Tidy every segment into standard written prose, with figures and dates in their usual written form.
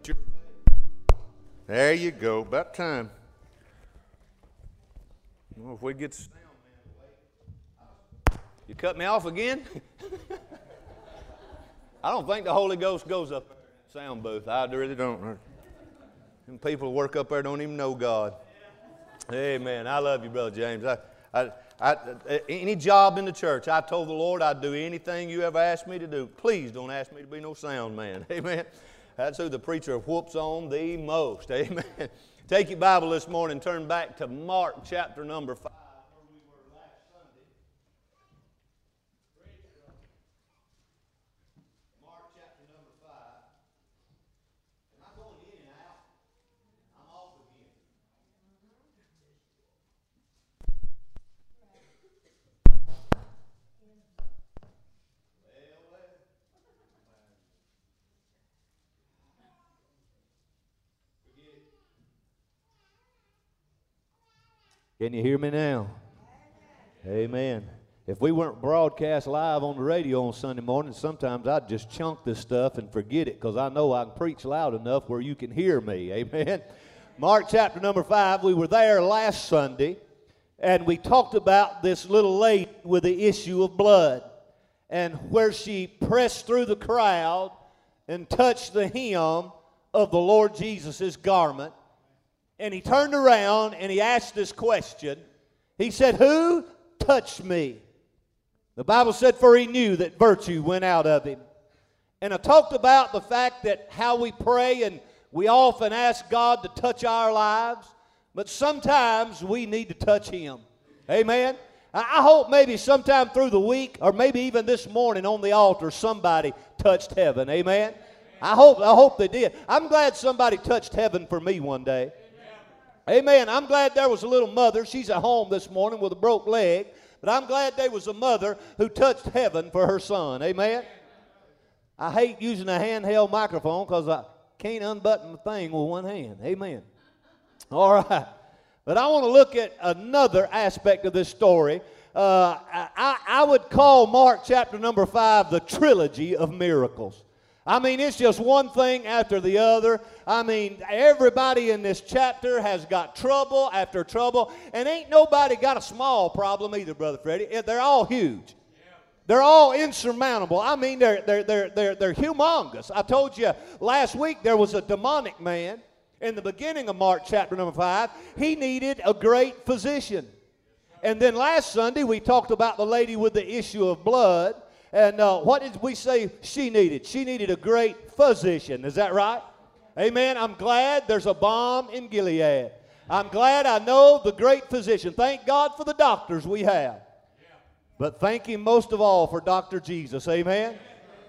There you go. About time. Well, if we get... You cut me off again? I don't think the Holy Ghost goes up there in the sound booth. I really don't. And people who work up there don't even know God. Amen. I love you, Brother James. Any job in the church, I told the Lord I'd do anything you ever asked me to do. Please don't ask me to be no sound man. Amen. That's who the preacher whoops on the most. Amen. Take your Bible this morning and turn back to Mark chapter number 5. Where we were last Sunday. Mark chapter number 5. And I'm going in and out. I'm off again. Can you hear me now? Amen. If we weren't broadcast live on the radio on Sunday morning, sometimes I'd just chunk this stuff and forget it because I know I can preach loud enough where you can hear me. Amen. Mark chapter number 5, we were there last Sunday, and we talked about this little lady with the issue of blood and where she pressed through the crowd and touched the hem of the Lord Jesus' garment. And he turned around and he asked this question. He said, "Who touched me?" The Bible said, "For he knew that virtue went out of him." And I talked about the fact that how we pray and we often ask God to touch our lives, but sometimes we need to touch him. Amen. I hope maybe sometime through the week or maybe even this morning on the altar somebody touched heaven. Amen. I hope they did. I'm glad somebody touched heaven for me one day. Amen. I'm glad there was a little mother. She's at home this morning with a broke leg. But I'm glad there was a mother who touched heaven for her son. Amen. I hate using a handheld microphone because I can't unbutton the thing with one hand. Amen. All right. But I want to look at another aspect of this story. I would call Mark chapter number 5 the trilogy of miracles. I mean, it's just one thing after the other. I mean, everybody in this chapter has got trouble after trouble, and ain't nobody got a small problem either, Brother Freddie. They're all huge. They're all insurmountable. I mean, they're humongous. I told you last week there was a demonic man in the beginning of Mark chapter number 5. He needed a great physician. And then last Sunday we talked about the lady with the issue of blood. And what did we say she needed? She needed a great physician. Is that right? Amen. I'm glad there's a balm in Gilead. I'm glad I know the great physician. Thank God for the doctors we have. But thank him most of all for Dr. Jesus. Amen.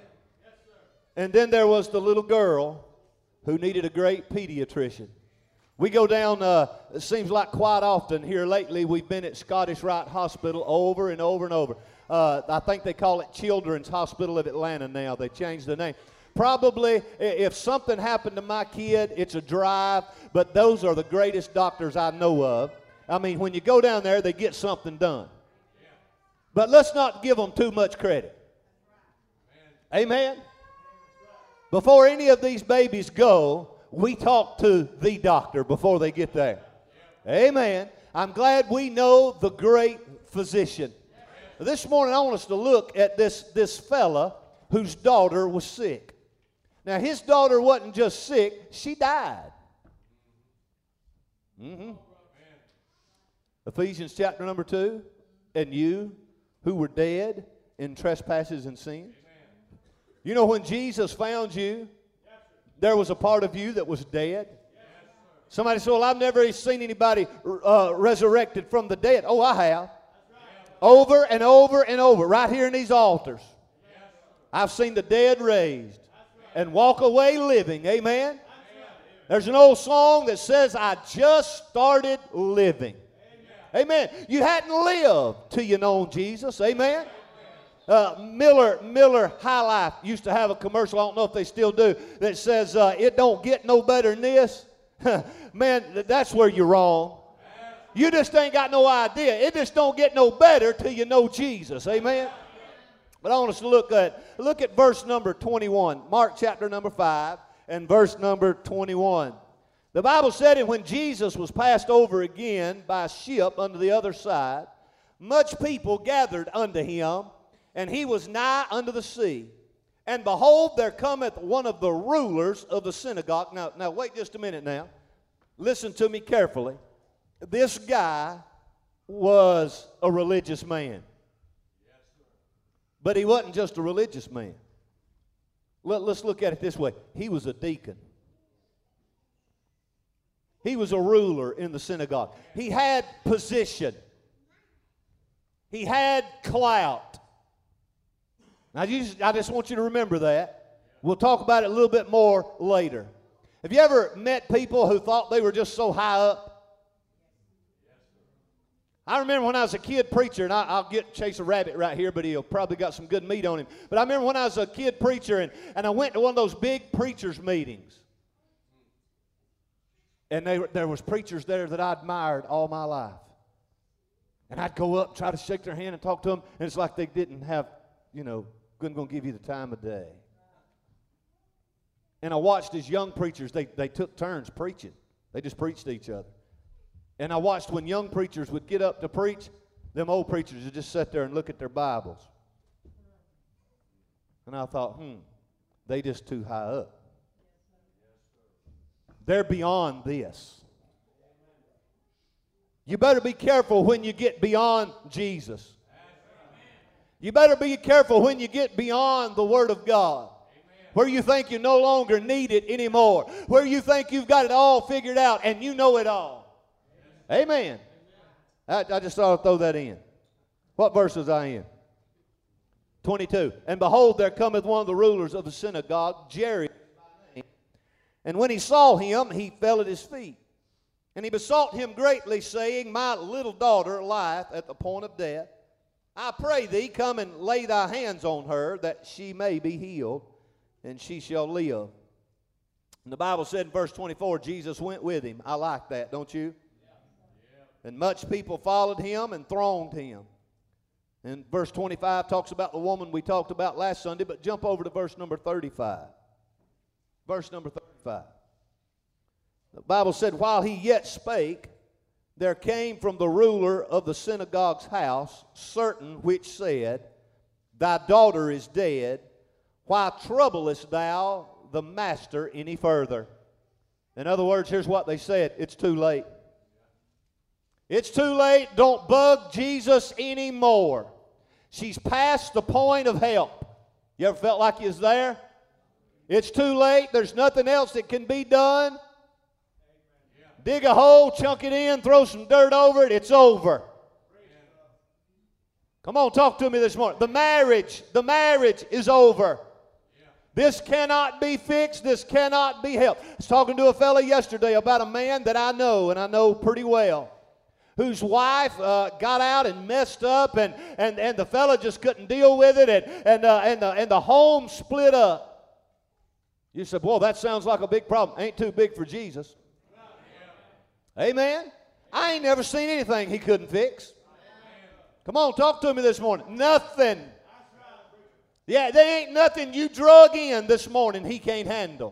And then there was the little girl who needed a great pediatrician. We go down, it seems like quite often here lately, we've been at Scottish Rite Hospital over and over and over. I think they call it Children's Hospital of Atlanta now. They changed the name. Probably, if something happened to my kid, it's a drive, but those are the greatest doctors I know of. I mean, when you go down there, they get something done. But let's not give them too much credit. Amen? Before any of these babies go, we talk to the doctor before they get there. Amen. I'm glad we know the great physician. This morning I want us to look at this fella whose daughter was sick. Now his daughter wasn't just sick, she died. Ephesians chapter number 2. And you who were dead in trespasses and sins. You know when Jesus found you, there was a part of you that was dead. Somebody said, "Well, I've never seen anybody resurrected from the dead." Oh, I have. Over and over and over, right here in these altars. I've seen the dead raised and walk away living. Amen. There's an old song that says, "I just started living." Amen. You hadn't lived till you known Jesus. Amen. Miller High Life used to have a commercial, I don't know if they still do, that says, "It don't get no better than this." Man, that's where you're wrong. You just ain't got no idea. It just don't get no better till you know Jesus. Amen. But I want us to look at verse number 21, Mark chapter number 5. and verse number 21. The Bible said, and when Jesus was passed over again by ship unto the other side, much people gathered unto him, and he was nigh unto the sea. And behold, there cometh one of the rulers of the synagogue. Now wait just a minute now. Listen to me carefully. This guy was a religious man. But he wasn't just a religious man. Let's look at it this way. He was a deacon. He was a ruler in the synagogue. He had position. He had clout. Now, I just want you to remember that. We'll talk about it a little bit more later. Have you ever met people who thought they were just so high up? I remember when I was a kid preacher, and I'll chase a rabbit right here, but he'll probably got some good meat on him. But I remember when I was a kid preacher, and I went to one of those big preachers' meetings. And there was preachers there that I admired all my life. And I'd go up, try to shake their hand and talk to them, and it's like they didn't have, couldn't go give you the time of day. And I watched as young preachers, they took turns preaching. They just preached to each other. And I watched when young preachers would get up to preach, them old preachers would just sit there and look at their Bibles. And I thought, they just too high up. They're beyond this. You better be careful when you get beyond Jesus. You better be careful when you get beyond the Word of God. Where you think you no longer need it anymore. Where you think you've got it all figured out and you know it all. Amen. I just thought I'd throw that in. What verse was I in? 22. And behold, there cometh one of the rulers of the synagogue, Jairus by name. And when he saw him, he fell at his feet. And he besought him greatly, saying, My little daughter lieth at the point of death. I pray thee, come and lay thy hands on her, that she may be healed, and she shall live. And the Bible said in verse 24, Jesus went with him. I like that, don't you? And much people followed him and thronged him. And verse 25 talks about the woman we talked about last Sunday, but jump over to verse number 35. Verse number 35. The Bible said, While he yet spake, there came from the ruler of the synagogue's house certain which said, Thy daughter is dead. Why troublest thou the master any further? In other words, here's what they said. It's too late. It's too late. Don't bug Jesus anymore. She's past the point of help. You ever felt like you was there? It's too late. There's nothing else that can be done. Dig a hole, chunk it in, throw some dirt over it. It's over. Come on, talk to me this morning. The marriage is over. This cannot be fixed. This cannot be helped. I was talking to a fellow yesterday about a man that I know, and I know pretty well, whose wife got out and messed up, and the fella just couldn't deal with it, and the home split up. You said, "Boy, that sounds like a big problem." Ain't too big for Jesus. Amen. I ain't never seen anything he couldn't fix. Come on, talk to me this morning. Nothing. Yeah, there ain't nothing you drug in this morning he can't handle.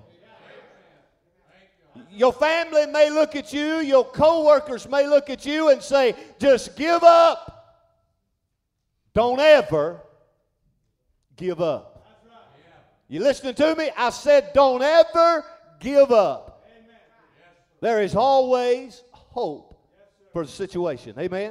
Your family may look at you, your co-workers may look at you and say, just give up. Don't ever give up. You listening to me? I said don't ever give up. There is always hope for the situation. Amen?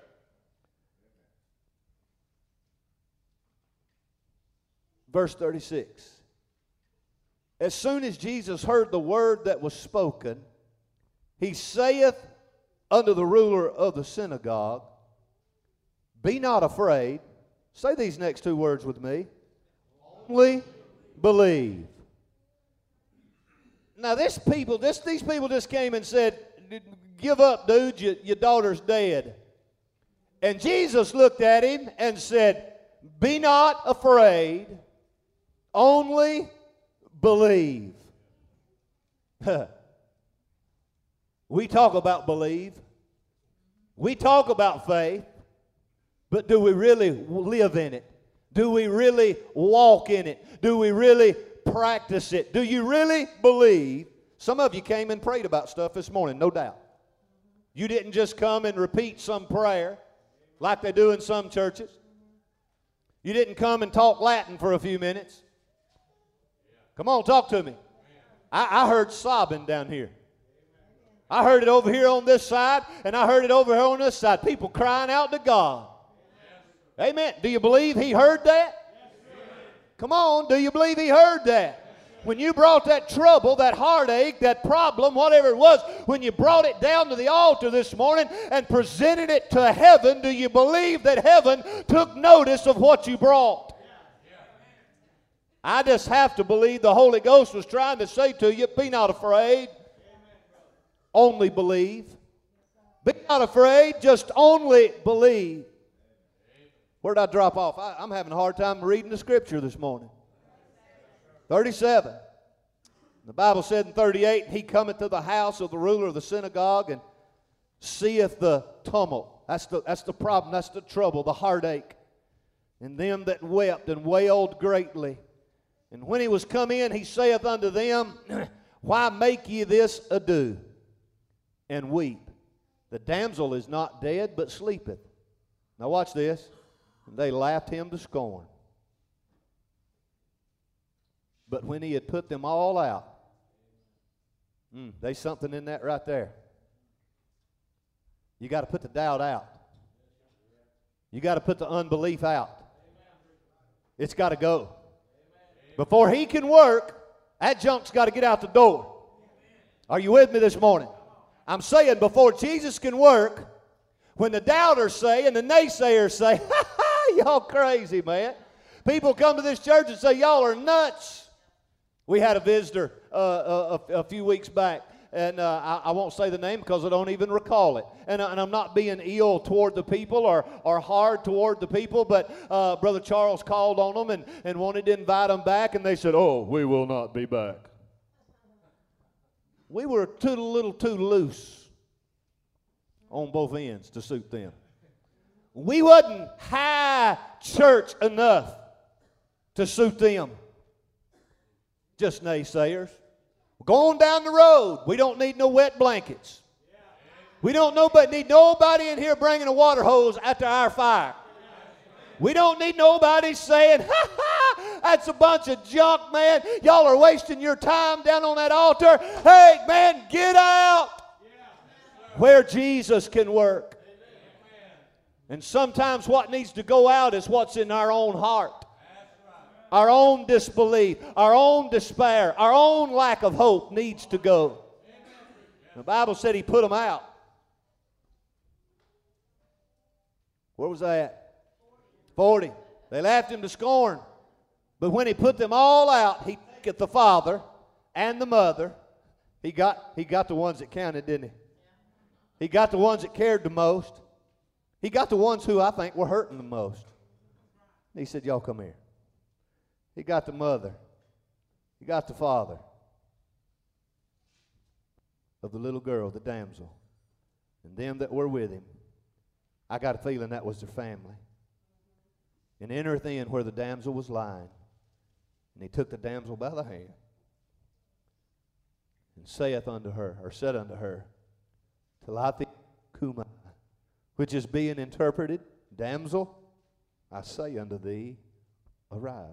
Verse 36. As soon as Jesus heard the word that was spoken, he saith unto the ruler of the synagogue, Be not afraid. Say these next two words with me. Only believe. Now these people just came and said, Give up, dude, your daughter's dead. And Jesus looked at him and said, Be not afraid, only believe. We talk about believe. We talk about faith. But do we really live in it? Do we really walk in it? Do we really practice it. Do you really believe? Some of you came and prayed about stuff this morning, no doubt. You didn't just come and repeat some prayer like they do in some churches. You didn't come and talk Latin for a few minutes. Come on, talk to me. I heard sobbing down here. I heard it over here on this side, and I heard it over here on this side. People crying out to God. Amen. Do you believe He heard that? Come on, do you believe He heard that? When you brought that trouble, that heartache, that problem, whatever it was, when you brought it down to the altar this morning and presented it to heaven, do you believe that heaven took notice of what you brought? I just have to believe the Holy Ghost was trying to say to you, be not afraid. Only believe. Be not afraid, just only believe. Where did I drop off? I'm having a hard time reading the scripture this morning. 37. The Bible said in 38, He cometh to the house of the ruler of the synagogue and seeth the tumult. That's the problem, that's the trouble, the heartache. And them that wept and wailed greatly. And when he was come in, he saith unto them, Why make ye this ado, and weep? The damsel is not dead, but sleepeth. Now watch this. And they laughed him to scorn. But when he had put them all out, there's something in that right there. You got to put the doubt out. You got to put the unbelief out. It's got to go. Before He can work, that junk's got to get out the door. Are you with me this morning? I'm saying before Jesus can work, when the doubters say and the naysayers say, y'all crazy, man. People come to this church and say, y'all are nuts. We had a visitor a few weeks back, and I won't say the name because I don't even recall it. And I'm not being ill toward the people or hard toward the people, but Brother Charles called on them and wanted to invite them back, and they said, oh, we will not be back. We were a little too loose on both ends to suit them. We wasn't high church enough to suit them. Just naysayers. We're going down the road. We don't need no wet blankets. We don't need nobody in here bringing a water hose after our fire. We don't need nobody saying, that's a bunch of junk, man. Y'all are wasting your time down on that altar. Hey, man, get out where Jesus can work. And sometimes what needs to go out is what's in our own heart. Our own disbelief, our own despair, our own lack of hope needs to go. The Bible said He put them out. Where was that? 40. They laughed Him to scorn. But when He put them all out, He took the father and the mother. He got the ones that counted, didn't He? He got the ones that cared the most. He got the ones who I think were hurting the most. He said, y'all come here. He got the mother. He got the father of the little girl, the damsel, and them that were with him. I got a feeling that was their family. And entereth in where the damsel was lying. And he took the damsel by the hand and saith unto her, or said unto her, Talitha cumi, which is being interpreted, damsel, I say unto thee, arise.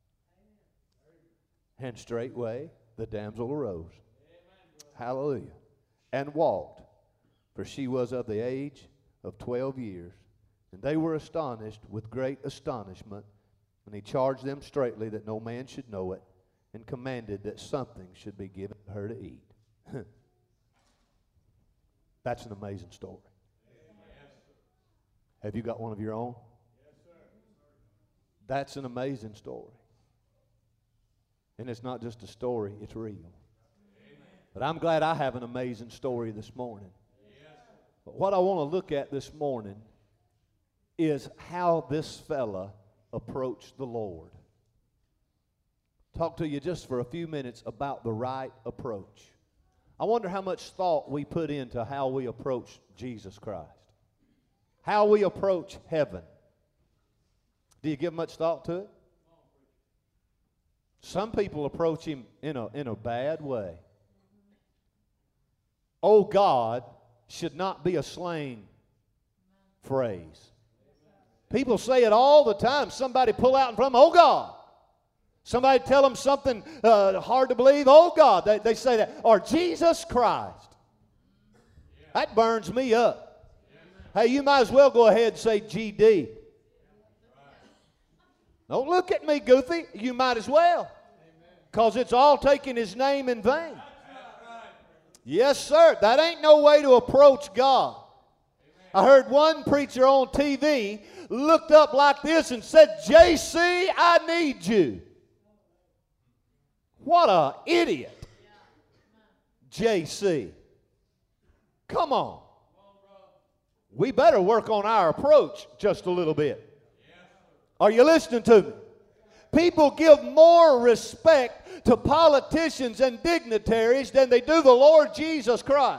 And straightway the damsel arose. Hallelujah. And walked, for she was of the age of 12 years. And they were astonished with great astonishment. And he charged them straitly that no man should know it, and commanded that something should be given her to eat. That's an amazing story. Have you got one of your own? That's an amazing story. And it's not just a story, it's real. But I'm glad I have an amazing story this morning. But what I want to look at this morning is how this fella approached the Lord. Talk to you just for a few minutes about the right approach. I wonder how much thought we put into how we approach Jesus Christ. How we approach heaven. Do you give much thought to it? Some people approach him in a bad way. Oh God should not be a slang phrase. People say it all the time. Somebody pull out in front of them, oh God. Somebody tell them something hard to believe, oh God. They say that. Or Jesus Christ. That burns me up. Hey, you might as well go ahead and say GD. Don't look at me, Goofy. You might as well. Because it's all taking His name in vain. Yes, sir. That ain't no way to approach God. I heard one preacher on TV looked up like this and said, JC, I need you. What an idiot. JC. Come on. We better work on our approach just a little bit. Are you listening to me? People give more respect to politicians and dignitaries than they do the Lord Jesus Christ.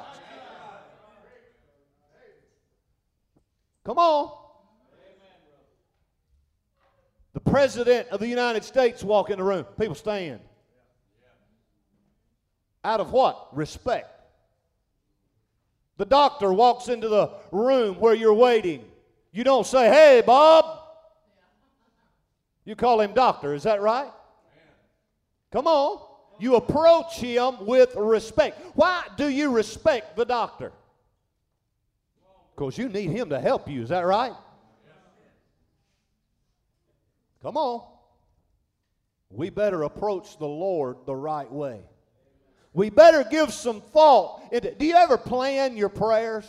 Come on. The President of the United States walk in the room. People stand. Out of what? Respect. The doctor walks into the room where you're waiting. You don't say, hey, Bob. You call him doctor, is that right? Come on. You approach him with respect. Why do you respect the doctor? Because you need him to help you, is that right? Come on. We better approach the Lord the right way. We better give some thought. Do you ever plan your prayers?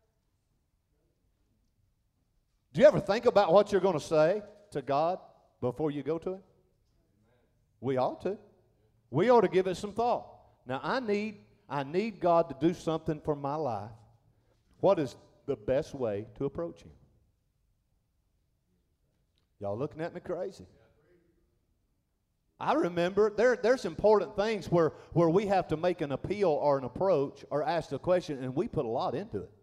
Do you ever think about what you're going to say to God before you go to Him? We ought to. We ought to give it some thought. Now, I need God to do something for my life. What is the best way to approach Him? Y'all looking at me crazy? I remember there's important things where we have to make an appeal or an approach or ask a question, and we put a lot into it.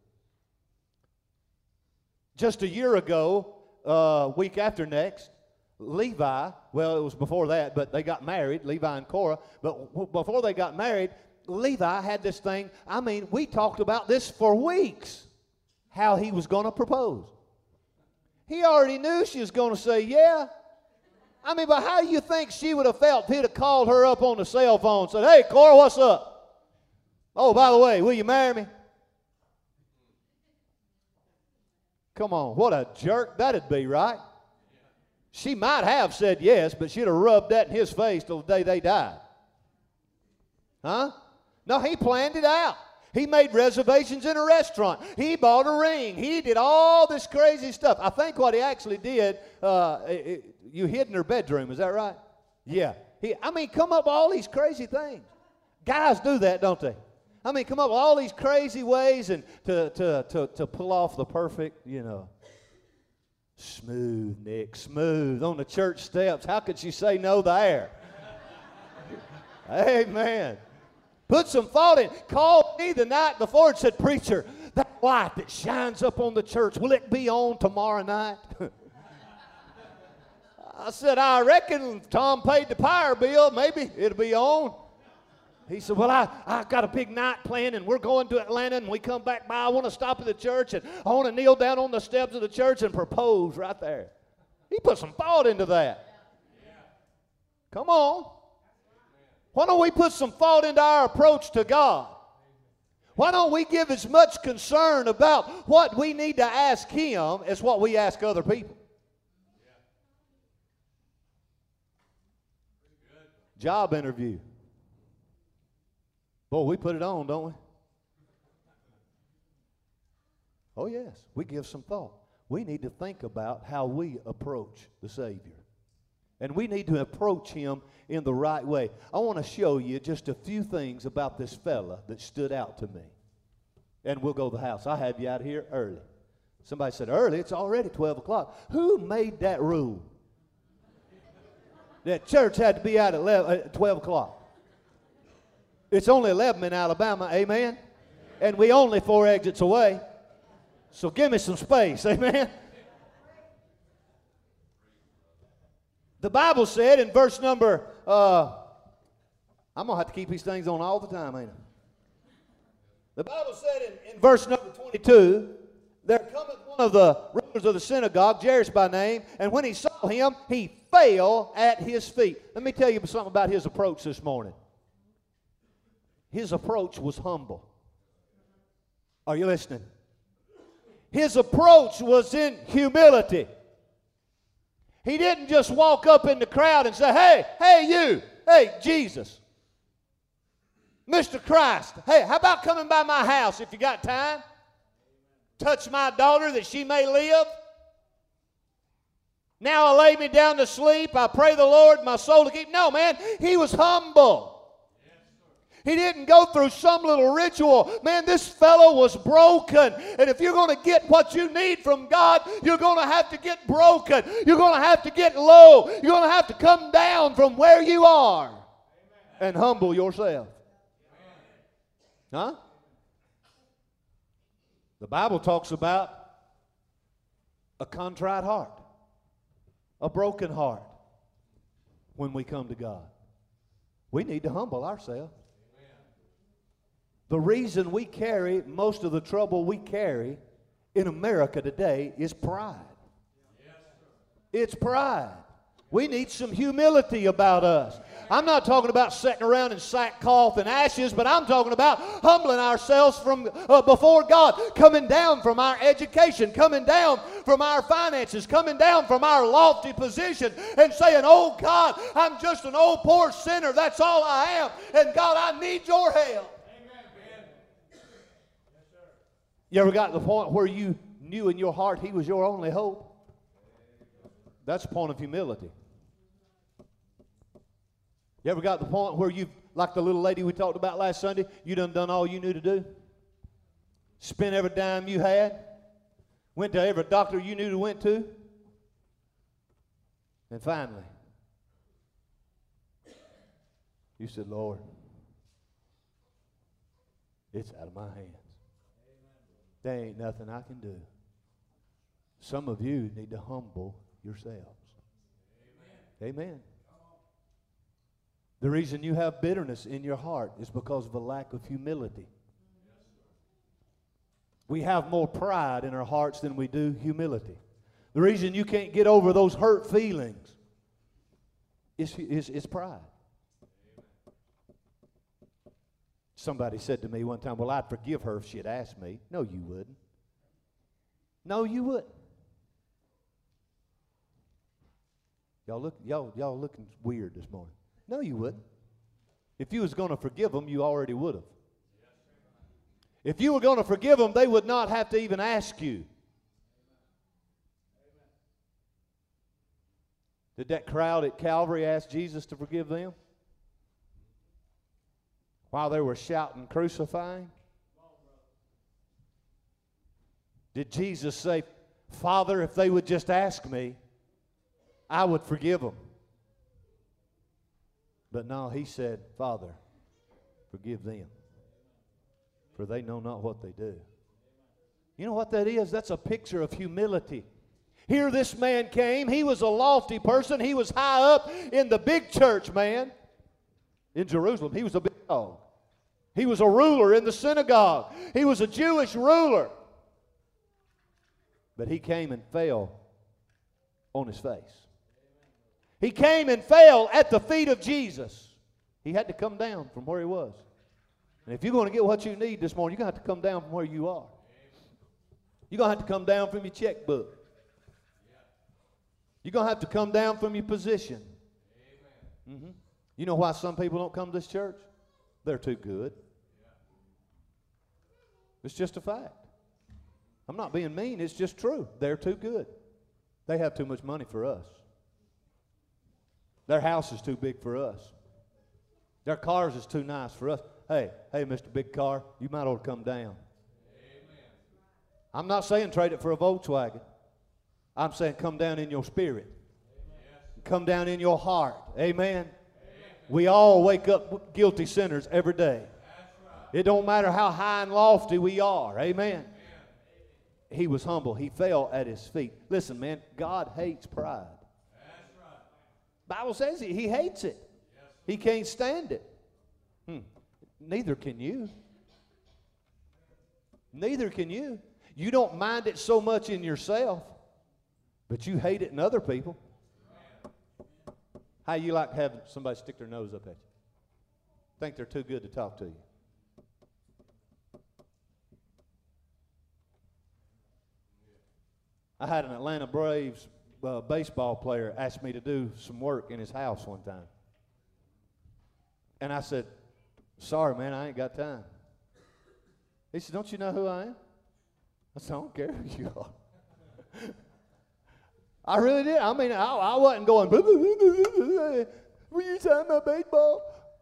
Just a year ago, week after next, Levi, well, it was before that, but they got married, Levi and Cora. But before they got married, Levi had this thing. I mean, we talked about this for weeks, how he was going to propose. He already knew she was going to say, yeah. I mean, but how do you think she would have felt if he'd have called her up on the cell phone and said, hey, Cora, what's up? Oh, by the way, will you marry me? Come on, what a jerk that'd be, right? She might have said yes, but she'd have rubbed that in his face till the day they died. Huh? No, he planned it out. He made reservations in a restaurant. He bought a ring. He did all this crazy stuff. I think what he actually did, you hid in her bedroom. Is that right? Yeah. Come up with all these crazy things. Guys do that, don't they? Come up with all these crazy ways and to pull off the perfect, smooth, Nick, smooth on the church steps. How could she say no there? Amen. Put some thought in. Called me the night before and said, preacher, that light that shines up on the church, will it be on tomorrow night? I said, I reckon if Tom paid the power bill, maybe it'll be on. He said, well, I got a big night planned, and we're going to Atlanta, and we come back by. I want to stop at the church, and I want to kneel down on the steps of the church and propose right there. He put some thought into that. Come on. Why don't we put some thought into our approach to God? Why don't we give as much concern about what we need to ask Him as what we ask other people? Job interview. Boy, we put it on, don't we? Oh, yes. We give some thought. We need to think about how we approach the Savior. And we need to approach Him in the right way. I want to show you just a few things about this fella that stood out to me. And we'll go to the house. I have you out here early. Somebody said, early? It's already 12 o'clock. Who made that rule? That church had to be out at 12 o'clock. It's only 11 in Alabama, amen? And we only 4 exits away. So give me some space, amen? The Bible said in verse number I'm going to have to keep these things on all the time, ain't I? The Bible said in verse number 22, there cometh one of the rulers of the synagogue, Jairus by name, and when he saw him, he fell at his feet. Let me tell you something about his approach this morning. His approach was humble. Are you listening? His approach was in humility. He didn't just walk up in the crowd and say, hey you, hey Jesus, Mr. Christ, hey, how about coming by my house if you got time? Touch my daughter that she may live. Now I lay me down to sleep. I pray the Lord my soul to keep. No, man, he was humble. He didn't go through some little ritual. Man, this fellow was broken. And if you're going to get what you need from God, you're going to have to get broken. You're going to have to get low. You're going to have to come down from where you are and humble yourself. Huh? The Bible talks about a contrite heart, a broken heart when we come to God. We need to humble ourselves. The reason we carry most of the trouble we carry in America today is pride. It's pride. We need some humility about us. I'm not talking about sitting around in sackcloth and ashes, but I'm talking about humbling ourselves from before God, coming down from our education, coming down from our finances, coming down from our lofty position, and saying, oh God, I'm just an old poor sinner. That's all I am. And God, I need your help. You ever got to the point where you knew in your heart he was your only hope? That's a point of humility. You ever got to the point where you, like the little lady we talked about last Sunday, you done all you knew to do? Spent every dime you had? Went to every doctor you knew to went to? And finally, you said, Lord, it's out of my hands. There ain't nothing I can do. Some of you need to humble yourselves. Amen. Amen. The reason you have bitterness in your heart is because of a lack of humility. We have more pride in our hearts than we do humility. The reason you can't get over those hurt feelings is pride. Somebody said to me one time, well, I'd forgive her if she'd asked me. No, you wouldn't. No, you wouldn't. Y'all looking weird this morning. No, you wouldn't. If you was going to forgive them, you already would have. If you were going to forgive them, they would not have to even ask you. Did that crowd at Calvary ask Jesus to forgive them? While they were shouting, crucifying? Did Jesus say, Father, if they would just ask me, I would forgive them? But no, he said, Father, forgive them, for they know not what they do. You know what that is? That's a picture of humility. Here this man came. He was a lofty person. He was high up in the big church, man. In Jerusalem, he was a big dog. He was a ruler in the synagogue. He was a Jewish ruler. But he came and fell on his face. He came and fell at the feet of Jesus. He had to come down from where he was. And if you're going to get what you need this morning, you're going to have to come down from where you are. You're going to have to come down from your checkbook. You're going to have to come down from your position. Mm-hmm. You know why some people don't come to this church? They're too good. It's just a fact. I'm not being mean. It's just true. They're too good. They have too much money for us. Their house is too big for us. Their cars is too nice for us. Hey, Mr. Big Car, you might ought to come down. Amen. I'm not saying trade it for a Volkswagen. I'm saying come down in your spirit. Amen. Come down in your heart. Amen. Amen. We all wake up guilty sinners every day. Right. It don't matter how high and lofty we are. Amen. Amen. He was humble. He fell at his feet. Listen, man, God hates pride. Bible says he hates it. Yes, He can't stand it. Neither can you. Neither can you. You don't mind it so much in yourself, but you hate it in other people. How you like to have somebody stick their nose up at you? Think they're too good to talk to you. I had an Atlanta Braves baseball player ask me to do some work in his house one time. And I said, sorry, man, I ain't got time. He said, don't you know who I am? I said, I don't care who you are. I really did. I mean, I wasn't going, were you talking about baseball?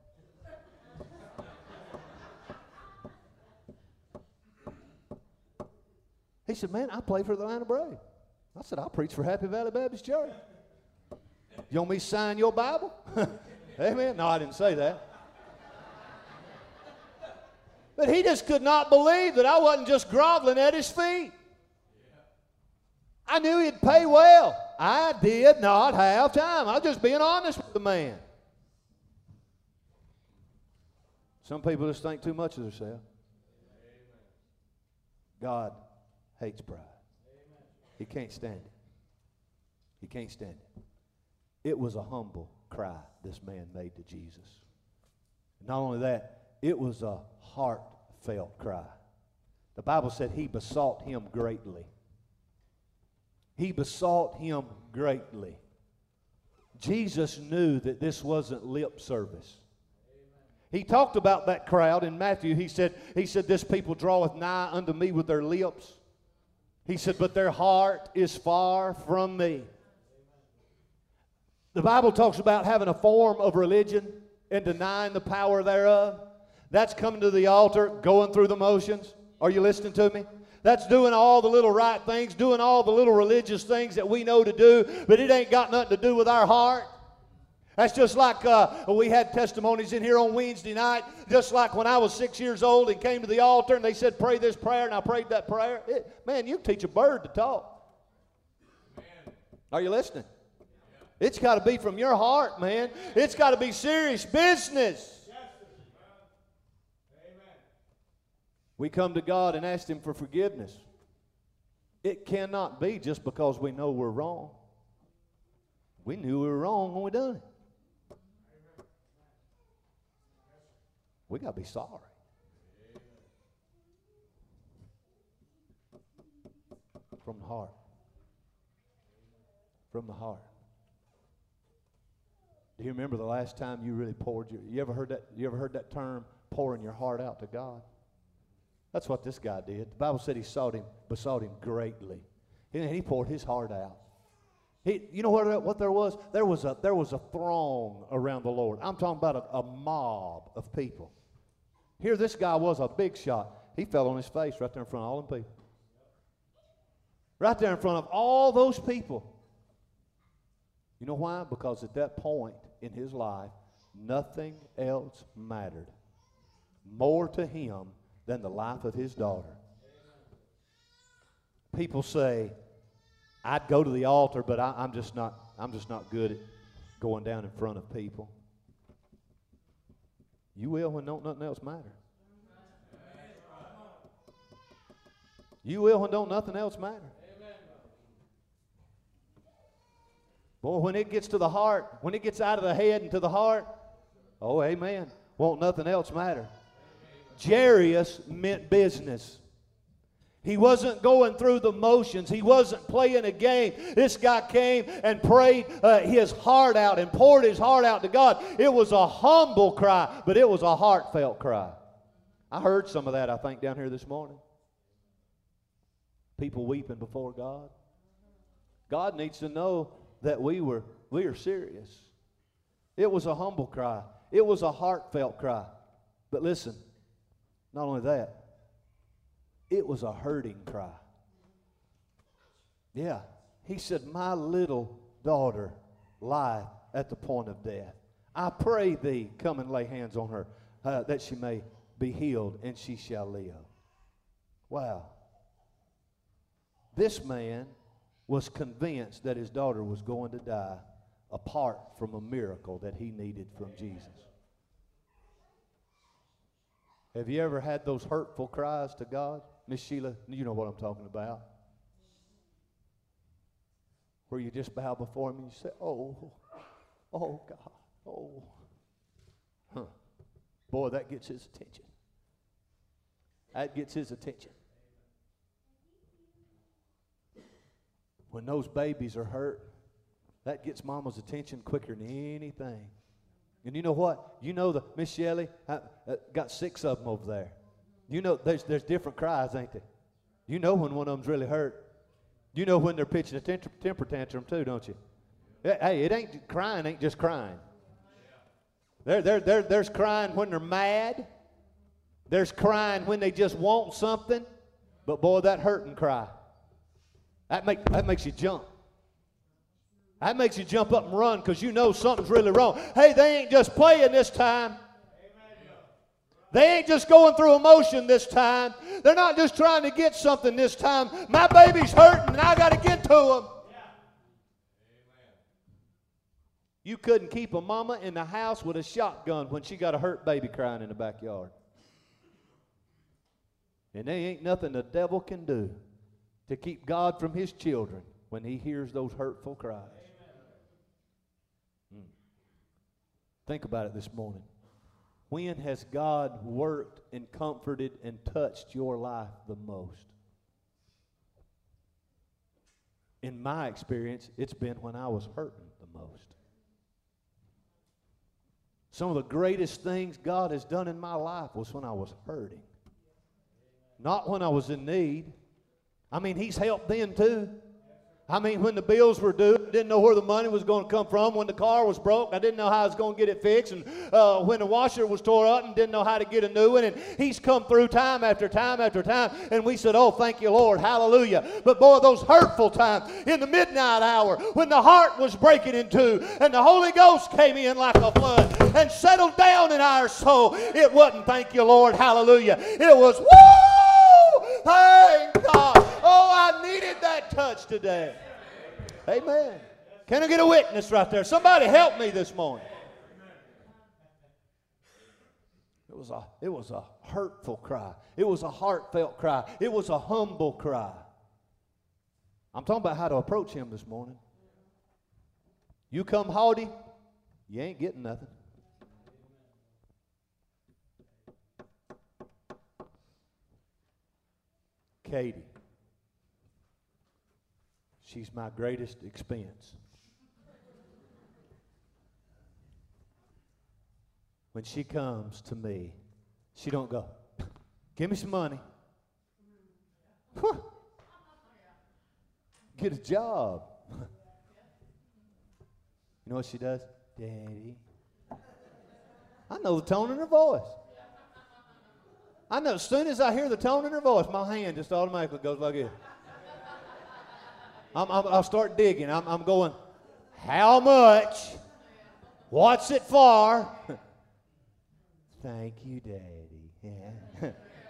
He said, man, I play for the Atlanta Braves. I said, I'll preach for Happy Valley Baptist Church. You want me to sign your Bible? Amen? No, I didn't say that. But he just could not believe that I wasn't just groveling at his feet. I knew he'd pay well. I did not have time. I was just being honest with the man. Some people just think too much of themselves. God hates pride. He can't stand it. He can't stand it. It was a humble cry this man made to Jesus. Not only that, it was a heartfelt cry. The Bible said he besought him greatly. He besought him greatly. Jesus knew that this wasn't lip service. He talked about that crowd in Matthew. He said, this people draweth nigh unto me with their lips. He said, but their heart is far from me. The Bible talks about having a form of religion and denying the power thereof. That's coming to the altar, going through the motions. Are you listening to me? That's doing all the little right things, doing all the little religious things that we know to do, but it ain't got nothing to do with our heart. That's just like we had testimonies in here on Wednesday night, just like when I was 6 years old and came to the altar and they said, pray this prayer, and I prayed that prayer. Man, you can teach a bird to talk. Amen. Are you listening? Yeah. It's got to be from your heart, man. It's got to be serious business. We come to God and ask Him for forgiveness. It cannot be just because we know we're wrong. We knew we were wrong when we done it. We got to be sorry. From the heart. From the heart. Do you remember the last time you really poured you ever heard that term, pouring your heart out to God? That's what this guy did. The Bible said he besought him greatly. And he poured his heart out. You know what there was? There was a throng around the Lord. I'm talking about a mob of people. Here this guy was a big shot. He fell on his face right there in front of all them people. Right there in front of all those people. You know why? Because at that point in his life, nothing else mattered more to him than the life of his daughter. People say, I'd go to the altar, but I'm just not good at going down in front of people. You will when don't nothing else matter. You will when don't nothing else matter. Boy, when it gets to the heart, when it gets out of the head and to the heart, oh, amen, won't nothing else matter. Jairus meant business. He wasn't going through the motions. He wasn't playing a game. This guy came and prayed his heart out and poured his heart out to God. It was a humble cry, but it was a heartfelt cry. I heard some of that, I think, down here this morning. People weeping before God. God needs to know that we are serious. It was a humble cry. It was a heartfelt cry. But listen, not only that, it was a hurting cry. Yeah. He said, my little daughter lieth at the point of death. I pray thee, come and lay hands on her, that she may be healed, and she shall live. Wow. This man was convinced that his daughter was going to die apart from a miracle that he needed from Jesus. Have you ever had those hurtful cries to God? Miss Sheila, you know what I'm talking about. Where you just bow before him and you say, oh God, oh. Huh. Boy, that gets his attention. That gets his attention. When those babies are hurt, that gets mama's attention quicker than anything. And you know what? You know Miss Shelley got 6 of them over there. You know there's different cries, ain't there? You know when one of them's really hurt. You know when they're pitching a temper tantrum too, don't you? Hey, it ain't crying, ain't just crying. There's crying when they're mad. There's crying when they just want something. But boy, that hurting cry, that makes you jump. That makes you jump up and run because you know something's really wrong. Hey, they ain't just playing this time. They ain't just going through emotion this time. They're not just trying to get something this time. My baby's hurting and I got to get to them. You couldn't keep a mama in the house with a shotgun when she got a hurt baby crying in the backyard. And there ain't nothing the devil can do to keep God from his children when he hears those hurtful cries. Think about it this morning. When has God worked and comforted and touched your life the most? In my experience, it's been when I was hurting the most. Some of the greatest things God has done in my life was when I was hurting. Not when I was in need. I mean, he's helped then too. I mean, when the bills were due, I didn't know where the money was going to come from. When the car was broke, I didn't know how I was going to get it fixed. And when the washer was tore up and didn't know how to get a new one. And he's come through time after time after time. And we said, oh, thank you, Lord. Hallelujah. But boy, those hurtful times in the midnight hour when the heart was breaking in two and the Holy Ghost came in like a flood and settled down in our soul. It wasn't, thank you, Lord. Hallelujah. It was, woo! Thank God. Oh, I needed that touch today. Amen. Can I get a witness right there? Somebody help me this morning. It was a hurtful cry. It was a heartfelt cry. It was a humble cry. I'm talking about how to approach him this morning. You come haughty, you ain't getting nothing. Katie. She's my greatest expense. When she comes to me, she don't go, give me some money. Get a job. You know what she does? Daddy. I know the tone in her voice. I know as soon as I hear the tone in her voice, my hand just automatically goes like this. I'll start digging. I'm going, how much? What's it for? Thank you, Daddy. Yeah.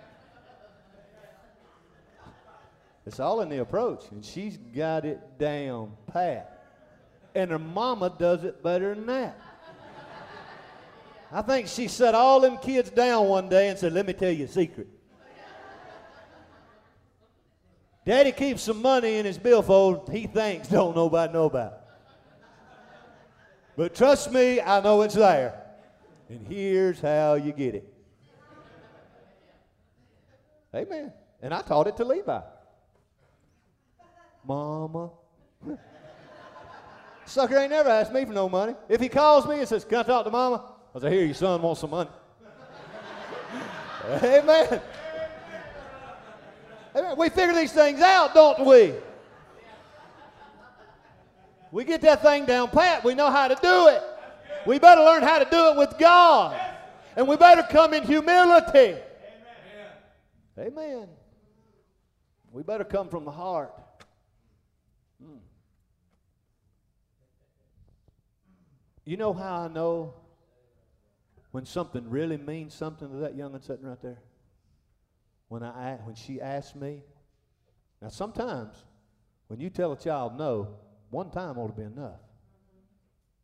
It's all in the approach, and she's got it down pat. And her mama does it better than that. I think she sat all them kids down one day and said, let me tell you a secret. Daddy keeps some money in his billfold he thinks don't nobody know about. But trust me, I know it's there. And here's how you get it. Amen. And I taught it to Levi. Mama. Sucker ain't never asked me for no money. If he calls me and says, can I talk to Mama? I say, here, your son wants some money. Amen. We figure these things out, don't we? We get that thing down pat. We know how to do it. We better learn how to do it with God. And we better come in humility. Amen. We better come from the heart. You know how I know when something really means something to that young'un sitting right there? When she asked me. Now sometimes when you tell a child no, one time ought to be enough.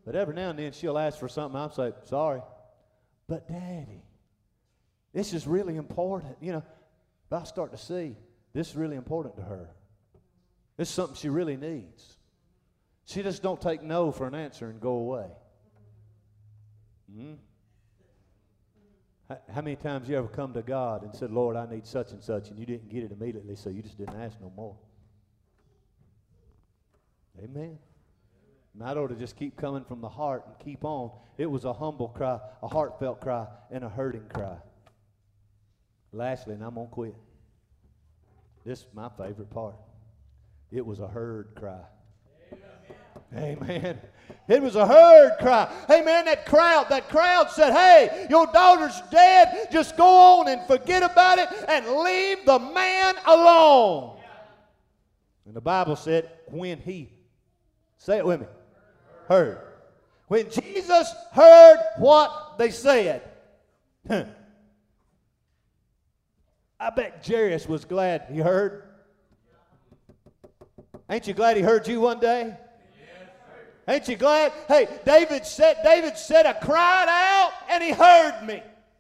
But every now and then she'll ask for something. I'll say, sorry. But Daddy, this is really important. You know, but I start to see this is really important to her. This is something she really needs. She just don't take no for an answer and go away. How many times you ever come to God and said, Lord, I need such and such, and you didn't get it immediately, so you just didn't ask no more? Amen. And that ought to just keep coming from the heart and keep on. It was a humble cry, a heartfelt cry, and a hurting cry. Lastly, and I'm going to quit. This is my favorite part. It was a heard cry. Amen. It was a heard cry. Hey, man, that crowd said, hey, your daughter's dead. Just go on and forget about it and leave the man alone. And the Bible said when he, say it with me, heard. When Jesus heard what they said, I bet Jairus was glad he heard. Ain't you glad he heard you one day? Ain't you glad? Hey, David said, I cried out and he heard me.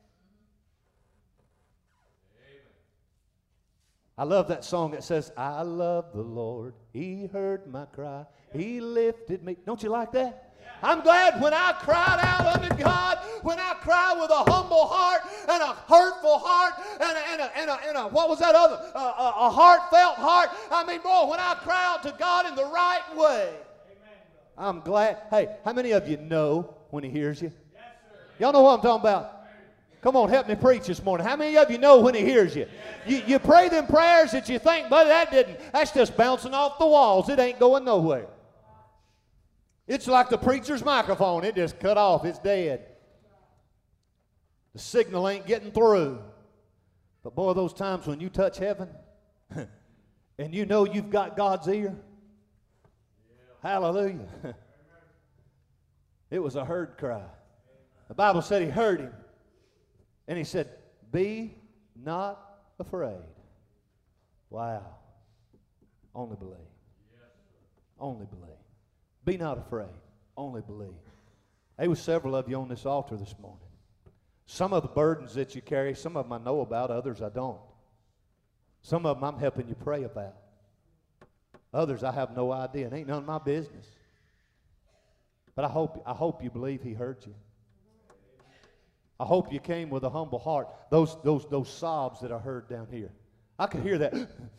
I love that song that says, I love the Lord. He heard my cry. He lifted me. Don't you like that? I'm glad when I cried out unto God, when I cried with a humble heart and a hurtful heart and a what was that other? A heartfelt heart. I mean, boy, when I cry out to God in the right way, I'm glad. Hey, how many of you know when he hears you? Yes, sir. Y'all know what I'm talking about? Come on, help me preach this morning. How many of you know when he hears you? Yes, you pray them prayers that you think, buddy, that's just bouncing off the walls. It ain't going nowhere. It's like the preacher's microphone. It just cut off. It's dead. The signal ain't getting through. But boy, those times when you touch heaven and you know you've got God's ear, hallelujah. It was a heard cry. The Bible said he heard him. And he said, be not afraid. Wow. Only believe. Only believe. Be not afraid. Only believe. There were several of you on this altar this morning. Some of the burdens that you carry, some of them I know about, others I don't. Some of them I'm helping you pray about. Others I have no idea. It ain't none of my business. But I hope you believe he heard you. I hope you came with a humble heart. Those sobs that I heard down here. I could hear that.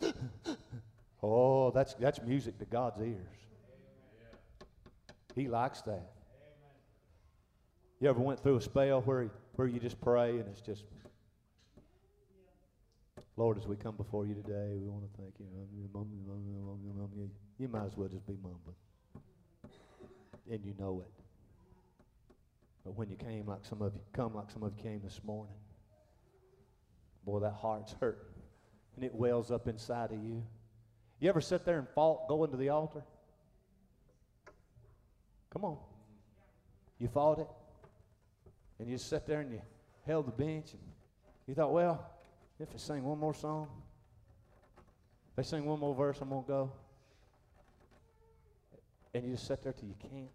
Oh, that's music to God's ears. He likes that. You ever went through a spell where you just pray and it's just, Lord, as we come before you today, we want to thank you. You might as well just be mumbling. And you know it. But when you came like some of you came this morning, boy, that heart's hurting. And it wells up inside of you. You ever sit there and fought going to the altar? Come on. You fought it. And you just sat there and you held the bench. And you thought, well, if they sing one more song, if they sing one more verse, I'm going to go. And you just sit there till you can't.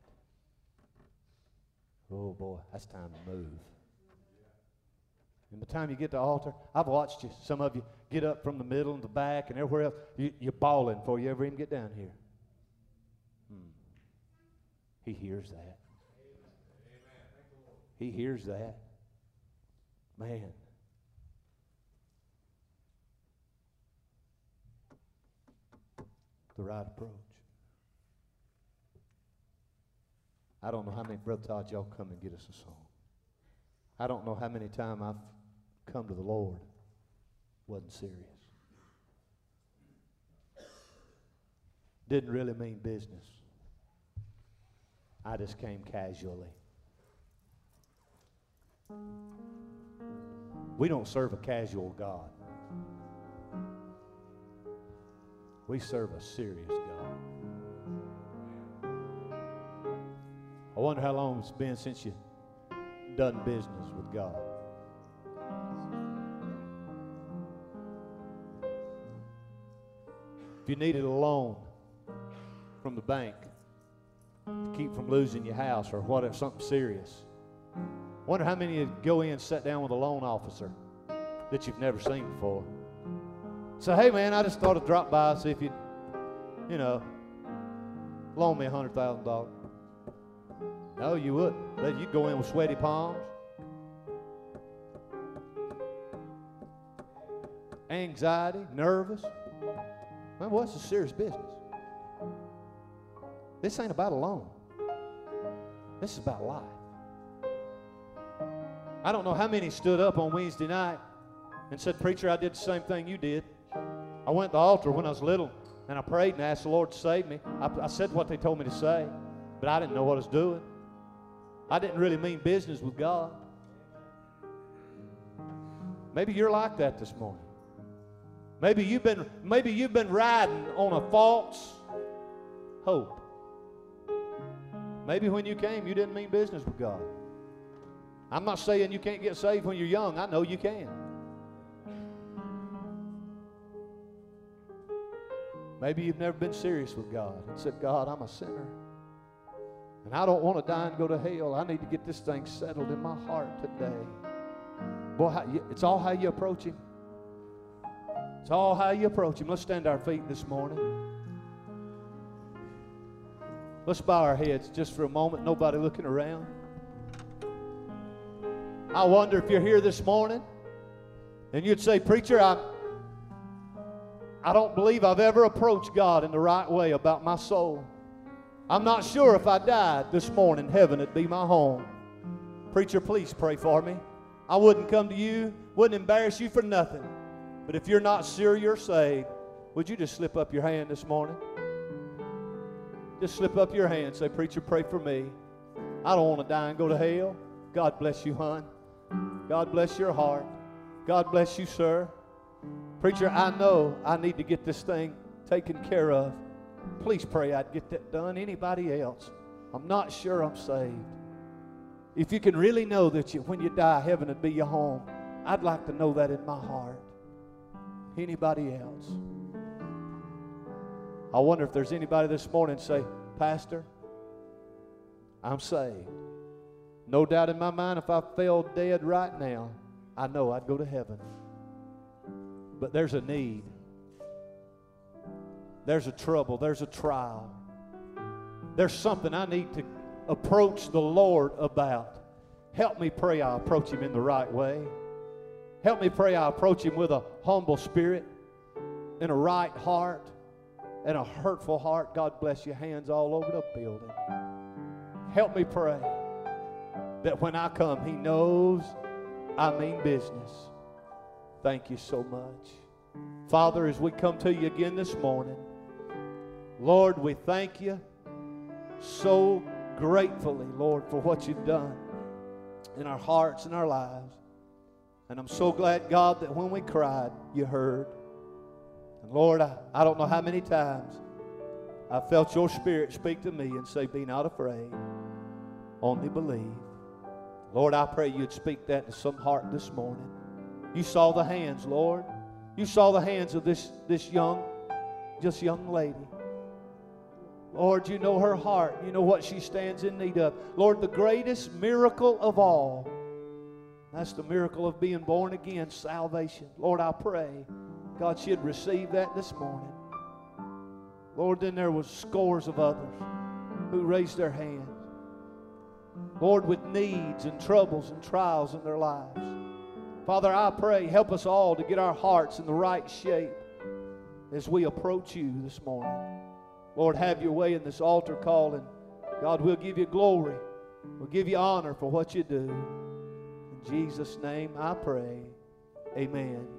Oh, boy, that's time to move. And by the time you get to the altar, I've watched you, some of you, get up from the middle and the back and everywhere else. You're bawling before you ever even get down here. He hears that. He hears that. Man. The right approach. I don't know how many, Brother Todd, y'all come and get us a song. I don't know how many times I've come to the Lord. Wasn't serious. Didn't really mean business. I just came casually. We don't serve a casual God. We serve a serious God. I wonder how long it's been since you done business with God. If you needed a loan from the bank, to keep from losing your house or whatever, something serious. Wonder how many would go in and sit down with a loan officer that you've never seen before. So, hey, man, I just thought I'd drop by and see if you'd, loan me $100,000. No, you wouldn't. You'd go in with sweaty palms, anxiety, nervous. Man, well, it's a serious business. This ain't about a loan. This is about life. I don't know how many stood up on Wednesday night and said, "Preacher, I did the same thing you did. I went to the altar when I was little, and I prayed and asked the Lord to save me. I said what they told me to say, but I didn't know what I was doing. I didn't really mean business with God." Maybe you're like that this morning. Maybe you've been riding on a false hope. Maybe when you came, you didn't mean business with God. I'm not saying you can't get saved when you're young. I know you can. Maybe you've never been serious with God and said, "God, I'm a sinner, and I don't want to die and go to hell. I need to get this thing settled in my heart today." Boy, it's all how you approach Him. It's all how you approach Him. Let's stand to our feet this morning. Let's bow our heads just for a moment. Nobody looking around. I wonder if you're here this morning and you'd say, "Preacher, I don't believe I've ever approached God in the right way about my soul. I'm not sure if I died this morning, heaven would be my home." Preacher, please pray for me. I wouldn't come to you, wouldn't embarrass you for nothing. But if you're not sure you're saved, would you just slip up your hand this morning? Just slip up your hand and say, "Preacher, pray for me. I don't want to die and go to hell." God bless you, hon. God bless your heart. God bless you, sir. "Preacher, I know I need to get this thing taken care of. Please pray I'd get that done." Anybody else? "I'm not sure I'm saved." If you can really know that when you die, heaven would be your home, I'd like to know that in my heart. Anybody else? I wonder if there's anybody this morning say, "Pastor, I'm saved. No doubt in my mind, if I fell dead right now, I know I'd go to heaven. But there's a need. There's a trouble. There's a trial. There's something I need to approach the Lord about. Help me pray I approach Him in the right way. Help me pray I approach Him with a humble spirit and a right heart and a hurtful heart." God bless you, hands all over the building. Help me pray that when I come, He knows I mean business. Thank you so much. Father, as we come to you again this morning, Lord, we thank you so gratefully, Lord, for what you've done in our hearts and our lives. And I'm so glad, God, that when we cried, you heard. And Lord, I don't know how many times I felt your Spirit speak to me and say, "Be not afraid, only believe." Lord, I pray you'd speak that to some heart this morning. You saw the hands, Lord. You saw the hands of this young lady. Lord, you know her heart. You know what she stands in need of. Lord, the greatest miracle of all, that's the miracle of being born again, salvation. Lord, I pray, God, she'd receive that this morning. Lord, then there was scores of others who raised their hands. Lord, with needs and troubles and trials in their lives. Father, I pray, help us all to get our hearts in the right shape as we approach you this morning. Lord, have your way in this altar call, and God, we'll give you glory. We'll give you honor for what you do. In Jesus' name I pray. Amen.